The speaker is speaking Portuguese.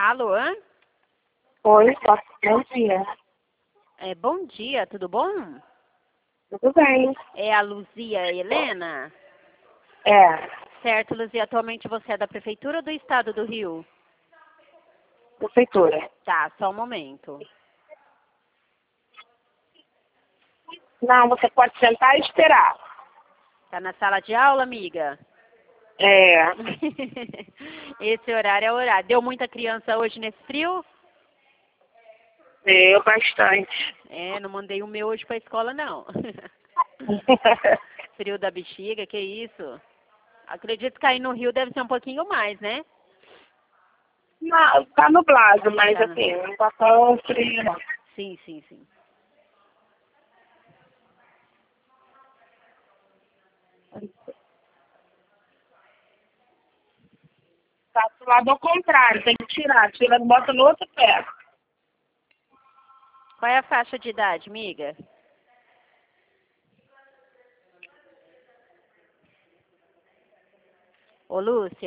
Alô? Oi, bom dia. Bom dia, tudo bom? Tudo bem? É a Luzia Helena? É, Certo, Luzia, atualmente você é da Prefeitura ou do Estado do Rio? prefeitura. Tá, só um momento. Não, você pode sentar e esperar. Tá na sala de aula, amiga? É, Esse horário é o horário. Deu muita criança hoje nesse frio? eu bastante. Não mandei o meu hoje pra escola, não. Frio da bexiga, que isso? Acredito que aí no Rio deve ser um pouquinho mais, né? Não, tá nublado, mas Tá, assim, não tá tão frio, não. sim, sim, sim. Tá do lado ao contrário, tem que tirar. Tira, bota no outro pé. Qual é a faixa de idade, amiga? Ô, Lúcia.